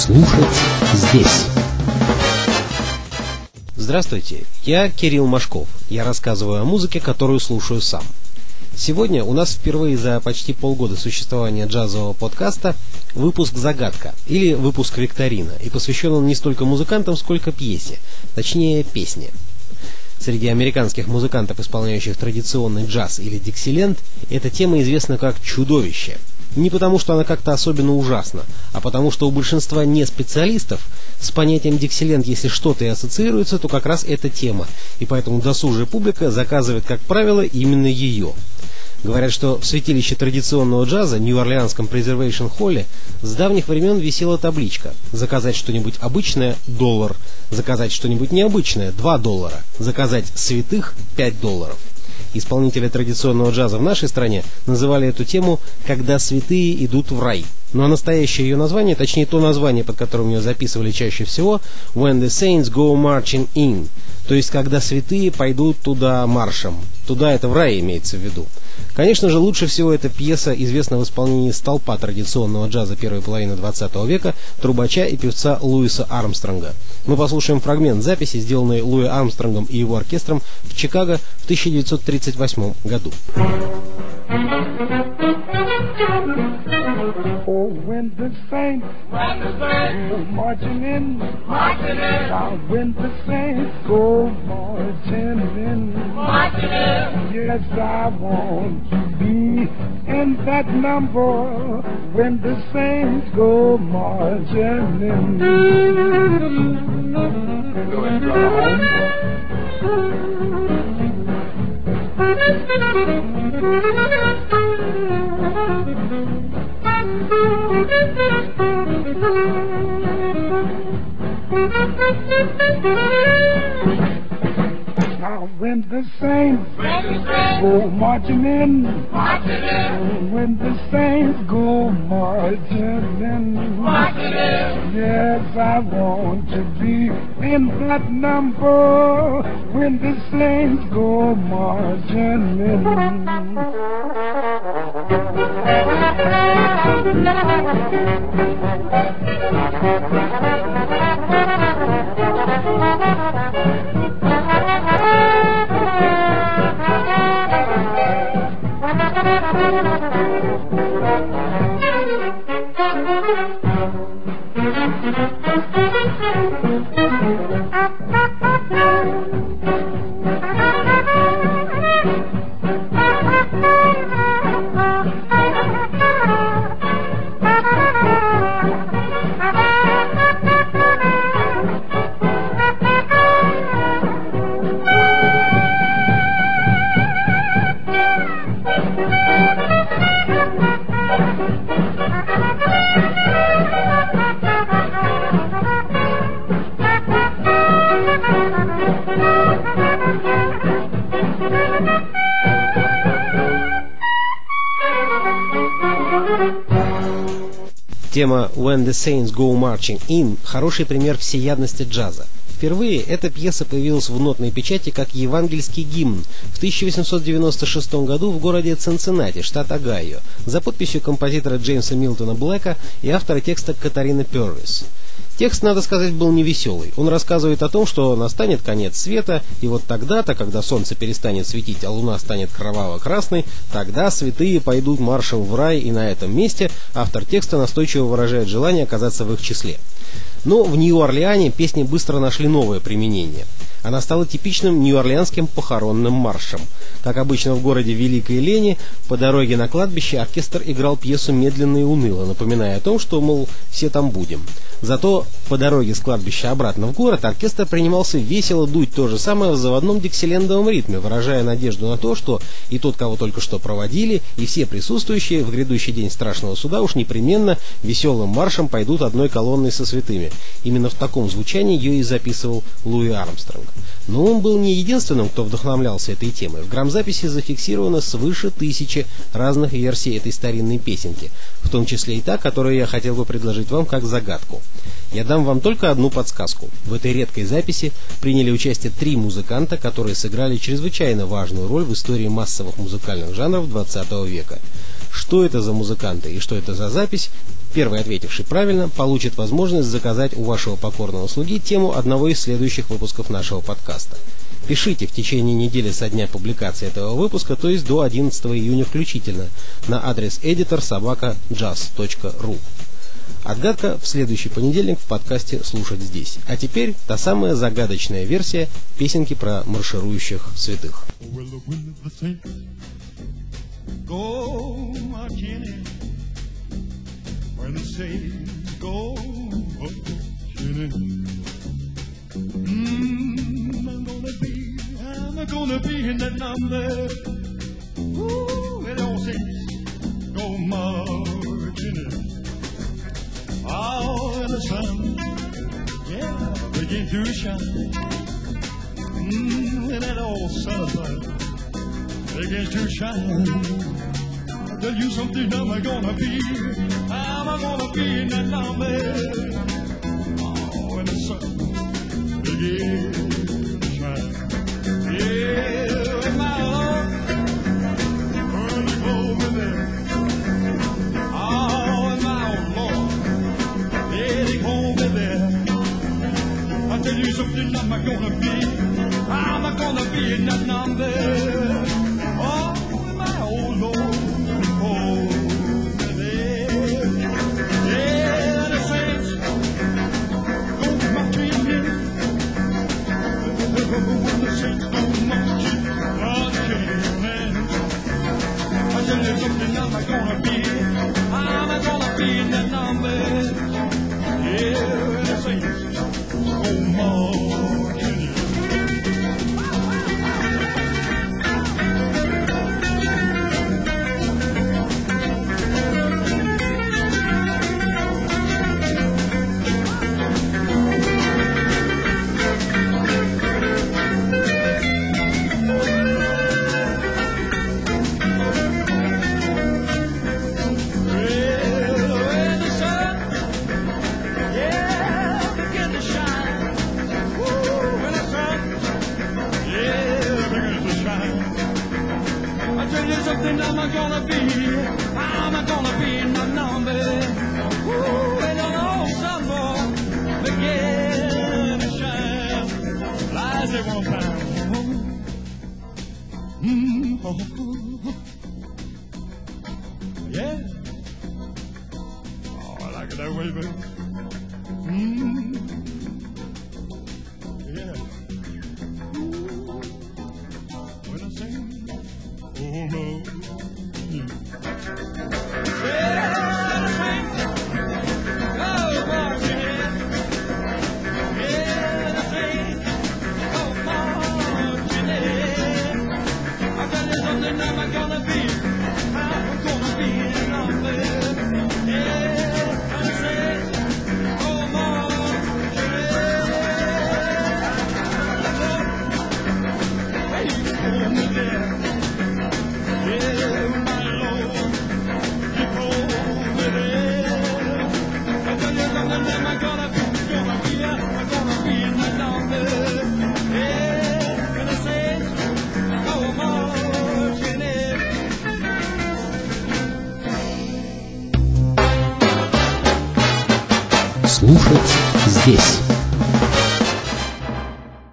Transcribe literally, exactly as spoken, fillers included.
слушать здесь. Здравствуйте, я Кирилл Машков. Я рассказываю о музыке, которую слушаю сам. Сегодня у нас впервые за почти полгода существования джазового подкаста выпуск «Загадка» или выпуск «Викторина», и посвящен он не столько музыкантам, сколько пьесе, точнее песне. Среди американских музыкантов, исполняющих традиционный джаз или диксиленд, эта тема известна как «чудовище». Не потому, что она как-то особенно ужасна, а потому, что у большинства не специалистов с понятием диксиленд, если что-то и ассоциируется, то как раз эта тема, и поэтому досужая публика заказывает, как правило, именно ее. Говорят, что в святилище традиционного джаза, Нью-Орлеанском Preservation Холле, с давних времен висела табличка: заказать что-нибудь обычное – доллар, заказать что-нибудь необычное – два доллара, заказать святых – пять долларов. Исполнители традиционного джаза в нашей стране называли эту тему «Когда святые идут в рай». Ну а настоящее ее название, точнее то название, под которым ее записывали чаще всего, «When the saints go marching in», то есть «Когда святые пойдут туда маршем». Туда это в рай имеется в виду. Конечно же, лучше всего эта пьеса известна в исполнении столпа традиционного джаза первой половины двадцатого века, трубача и певца Луиса Армстронга. Мы послушаем фрагмент записи, сделанной Луи Армстронгом и его оркестром в Чикаго в тысяча девятьсот тридцать восьмом году. Oh, when the saints, when the saints go marching in, marching in. Now when the saints go marching in, marching in. Yes, I want to be in that number when the saints go marching in. Go ahead, brother. Now when the saints go marching in, marching in. When the saints go marching in, marching in. Yes, I want to be in that number when the saints go marching in. Тема «When the Saints Go Marching In» – хороший пример всеядности джаза. Впервые эта пьеса появилась в нотной печати как евангельский гимн в тысяча восемьсот девяносто шестом году в городе Цинциннати, штат Огайо, за подписью композитора Джеймса Милтона Блэка и автора текста Катарины Пёрвис. Текст, надо сказать, был невеселый. Он рассказывает о том, что настанет конец света, и вот тогда-то, когда солнце перестанет светить, а луна станет кроваво-красной, тогда святые пойдут маршем в рай, и на этом месте автор текста настойчиво выражает желание оказаться в их числе. Но в Нью-Орлеане песни быстро нашли новое применение. Она стала типичным нью-орлеанским похоронным маршем. Как обычно в городе Великой Лени, по дороге на кладбище оркестр играл пьесу медленно и уныло, напоминая о том, что, мол, все там будем. Зато по дороге с кладбища обратно в город оркестр принимался весело дуть то же самое в заводном диксилендовом ритме, выражая надежду на то, что и тот, кого только что проводили, и все присутствующие в грядущий день страшного суда уж непременно веселым маршем пойдут одной колонной со святыми. Именно в таком звучании ее и записывал Луи Армстронг. Но он был не единственным, кто вдохновлялся этой темой. В грамзаписи зафиксировано свыше тысячи разных версий этой старинной песенки, в том числе и та, которую я хотел бы предложить вам как загадку. Я дам вам только одну подсказку. В этой редкой записи приняли участие три музыканта, которые сыграли чрезвычайно важную роль в истории массовых музыкальных жанров двадцатого века. что это за музыканты и что это за запись, первый ответивший правильно получит возможность заказать у вашего покорного слуги тему одного из следующих выпусков нашего подкаста. Пишите в течение недели со дня публикации этого выпуска, то есть до одиннадцатого июня включительно, на адрес editor собака джаз точка ру. Отгадка в следующий понедельник в подкасте «Слушать здесь». А теперь та самая загадочная версия песенки про марширующих святых. I'm gonna be in that number. Ooh, it all says go marching in. Oh, and the sun, yeah, begin to shine. Mmm, and that old sun begins to shine. I'll tell you something, I'm gonna be, I'm gonna be in that number. Oh, and the sun begins to shine. Yeah, and my Lord, early over there. Oh, and my old Lord, heading over there. I'll tell you something, I'm gonna be, I'm gonna be in that number. Oh, and my old Lord, over there. Yeah, the saints go marching in. The saints go marching, marching in. I tell you something, I'm gonna be, I'm gonna be in that number. Yeah, the saints go marching in. Something I'm gonna be, I'm gonna be in my number. Ooh, and an awesome boy begin to shine. Lies at one time. Mm, oh, oh. Yeah. Oh, I like it that way, baby. Mm. Yeah. Ooh. When I sing. Oh, no. Yeah, the saints go marching in. Yeah, the saints go marching in. I tell you something, I'm gonna be, I'm gonna be in number. Yeah, the saints go marching in. Hey, hold me there. Yeah, my Lord, you hold me there. I tell you something, I'm gonna be, gonna be, I'm gonna be in that number. Yeah, and I say, go marching in. Слушать здесь.